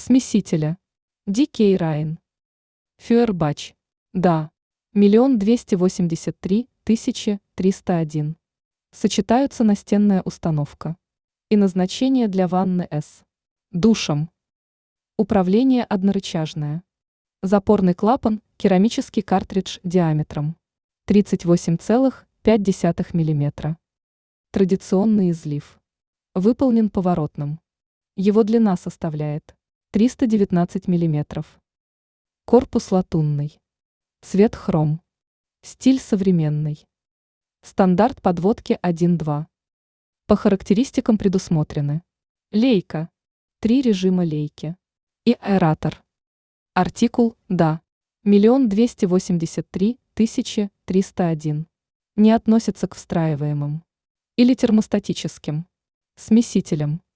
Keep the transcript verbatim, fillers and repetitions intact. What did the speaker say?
Смесителя. ди кей Rhine. Фюэрбач. Да. Миллион двести восемьдесят три тысячи триста один. Сочетаются настенная установка. И назначение для ванны с душем. Управление однорычажное. Запорный клапан, керамический картридж диаметром тридцать восемь целых пять десятых миллиметра. Традиционный излив. Выполнен поворотным. Его длина составляет триста девятнадцать миллиметров. Корпус латунный. Цвет хром. Стиль современный. Стандарт подводки один-два. По характеристикам предусмотрены лейка, три режима лейки и аэратор. Артикул «Да». Миллион двести восемьдесят три тысячи триста один. Не относится к встраиваемым или термостатическим смесителям.